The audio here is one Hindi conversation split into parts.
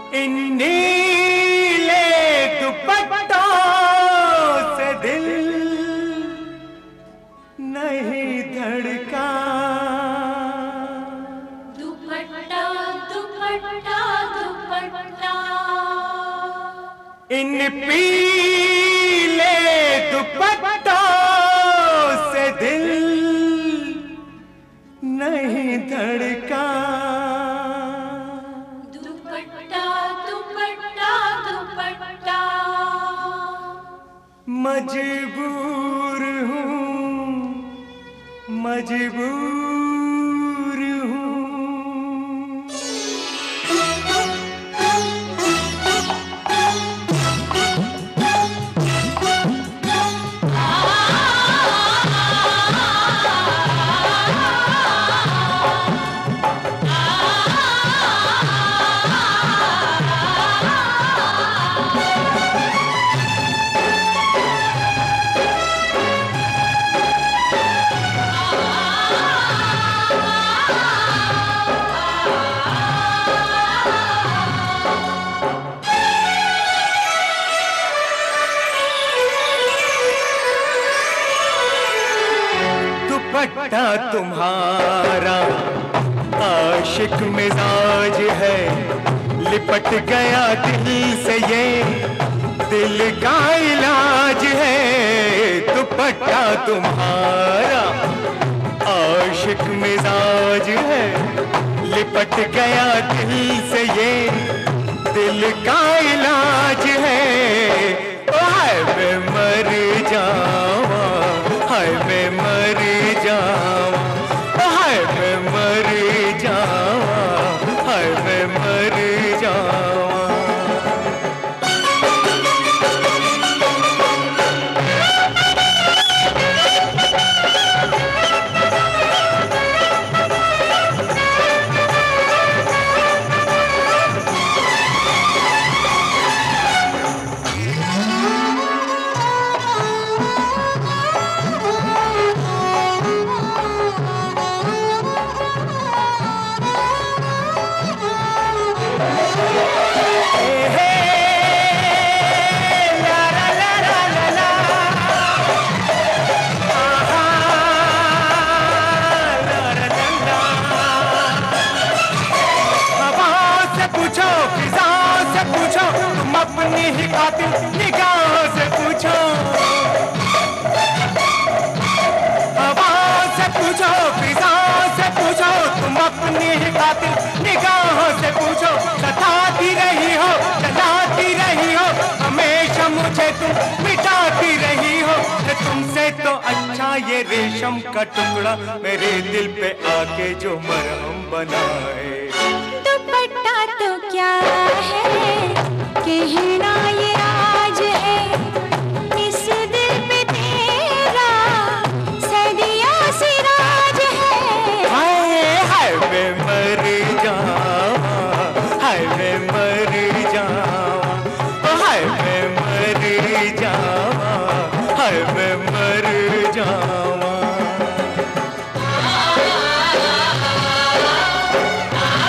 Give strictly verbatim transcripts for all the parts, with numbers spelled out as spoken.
इन नीले दुपट्टों से दिल नहीं धड़का। दुपट्टा दुपट्टा दुपट्टा इन पीले दुपट्टों से दिल नहीं धड़का। दुपट्टा दुपट्टा दुपट्टा मजबूर हूँ मजबूर हूँ। दुपट्टा तुम्हारा आशिक मिजाज है, लिपट गया दिल से ये दिल का इलाज है। दुपट्टा तुम्हारा आशिक मिजाज है, लिपट गया दिल से ये दिल का इलाज है। हाय मैं मर जावा, हाय मैं मर जावा, हाय मैं मर जावा, हाय मैं मर जावा। अपनी ही कातिल निगाहों से पूछो, हवा से पूछो, फिजाओं से पूछो, तुम अपनी ही कातिल निगाहों से पूछो। सताती रही हो, जलाती रही हो, हमेशा मुझे तुम मिटाती रही हो। तुमसे तो अच्छा ये रेशम का टुकड़ा मेरे दिल पे आके जो मरहम बनाए। दुपट्टा तो क्या है कहना ये राज है, इस दिल पे तेरा सदियों से राज है। हाय हाय मैं मर जावा, हाय मैं मर जावा, हाय मैं मर जावा, हाय मैं मर जावा।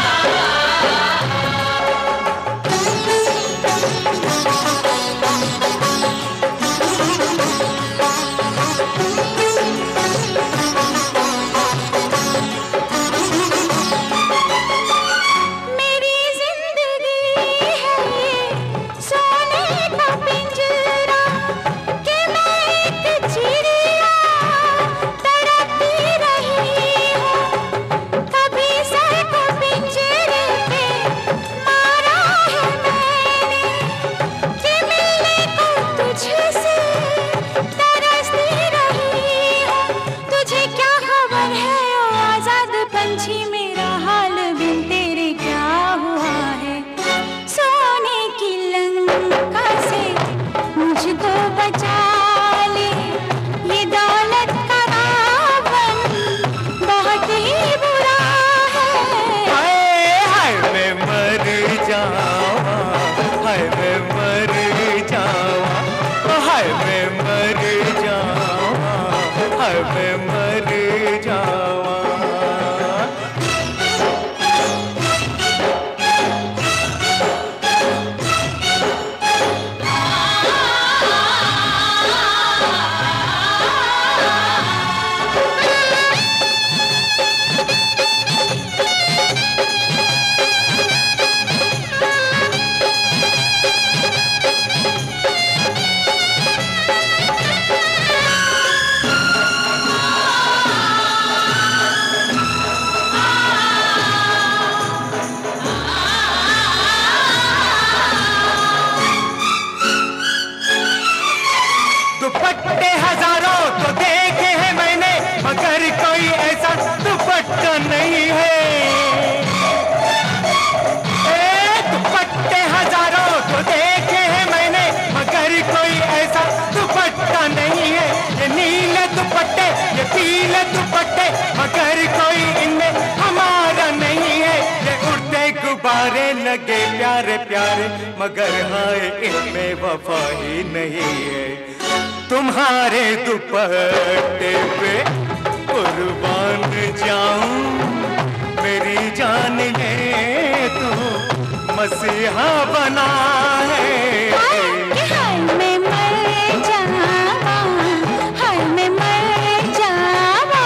लगे प्यारे प्यारे, मगर हाय इनमें वफा ही नहीं है। तुम्हारे दुपट्टे पे कुर्बान जाऊं, मेरी जान ने तू मसीहा बना है। हाय मैं मर जावा, हाय मैं मर जावा।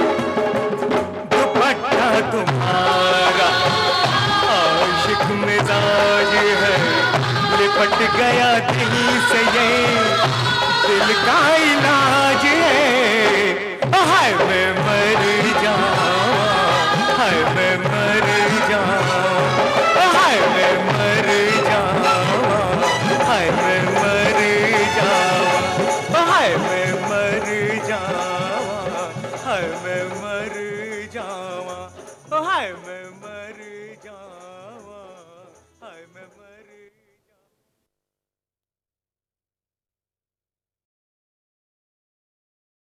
दुपट्टा तुम्हारा आशिक मिजाज है, लिपट गया दिल से ये दिल का इलाज है। हाय मैं